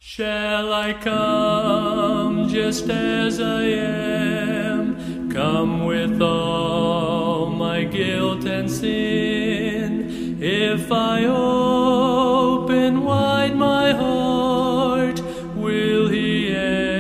Shall I come just as I am, come with all my guilt and sin? If I open wide my heart, will He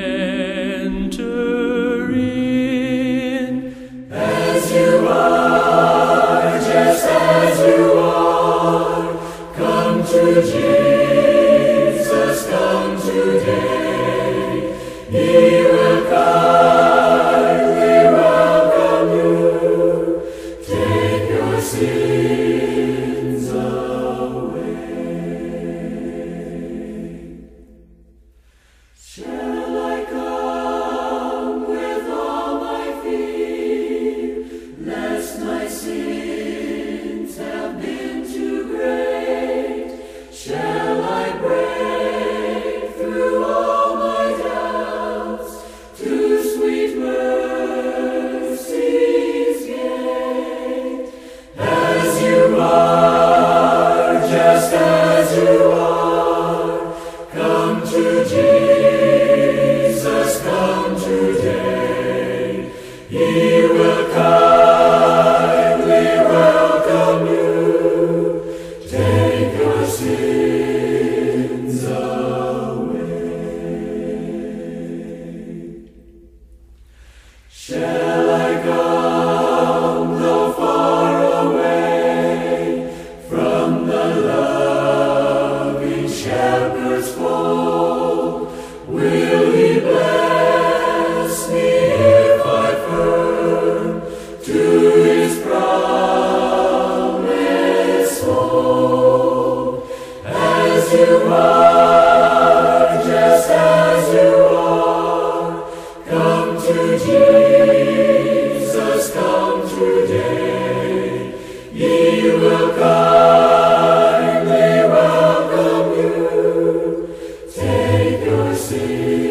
enter in? As you are, just as you are, come to Jesus, come today. He will kindly welcome you, take your sins away. Shall I come with all my fear, lest my sins have been too great? Shall I break through all my doubts to sweet mercy's gate? As you are, just as you are, come to Jesus, come today. He will kindly welcome you, take your sins away. Shall I come, though far away, from the loving shepherd's fold? Will He bless me if I firm to His promise hold? As you are, just as you are, come to Jesus, come today. He will kindly welcome you, take your sins